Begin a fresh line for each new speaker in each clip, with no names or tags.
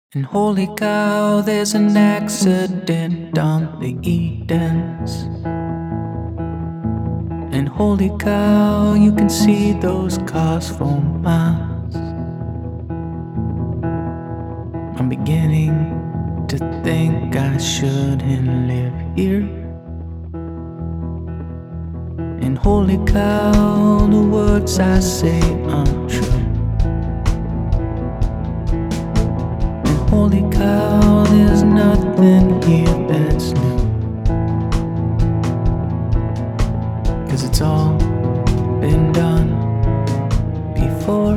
And holy cow, there's an accident on the Edens. And holy cow, you can see those cars for miles. I'm beginning to think I shouldn't live here. And holy cow, the words I say aren't true. Holy cow, there's nothing here that's new, 'cause it's all been done before.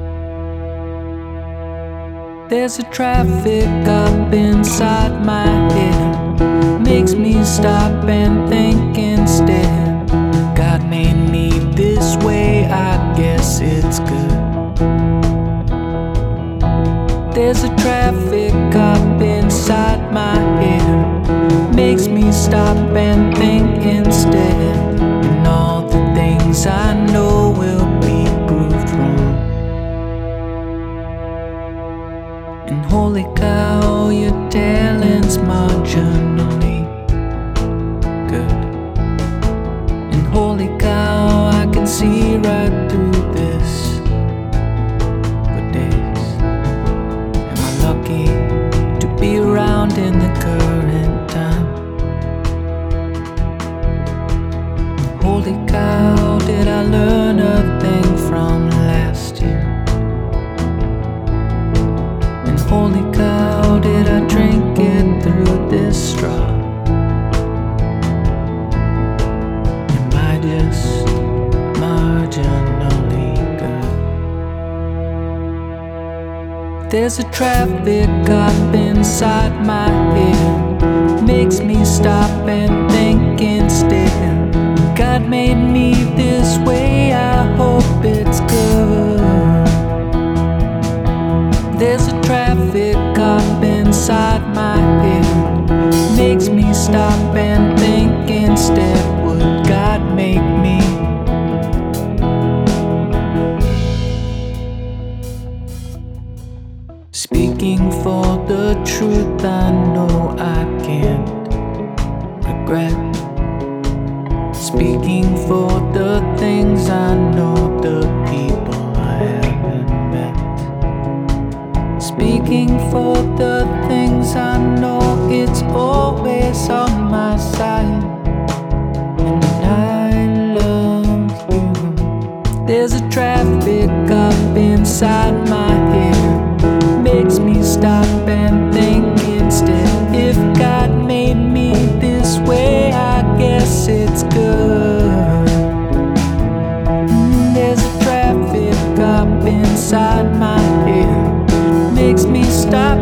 There's a traffic up inside my head, makes me stop and think instead. God made me this way, I guess it's good. There's a traffic up inside my head, makes me stop and think instead. And all the things I know will be proved wrong. And holy cow, your talent's marginally good. And holy cow, I can see right through this for days. Lucky to be around in the current time. Holy cow, did I learn a thing from last year? And holy cow, did I drink it through this straw? Am I just marginally good? There's a traffic up inside my head, makes me stop and think instead. God made me this way, I hope it's good. There's a traffic up inside my head, makes me stop and think instead. Would God make me? Speaking for the truth, I know I can't regret. Speaking for the things I know, the people I haven't met. Speaking for the things I know, it's always on my side. And I love you. There's a traffic up inside my head, makes me stop and think instead. If God made me this way, I guess it's good. There's a traffic up inside my head, makes me stop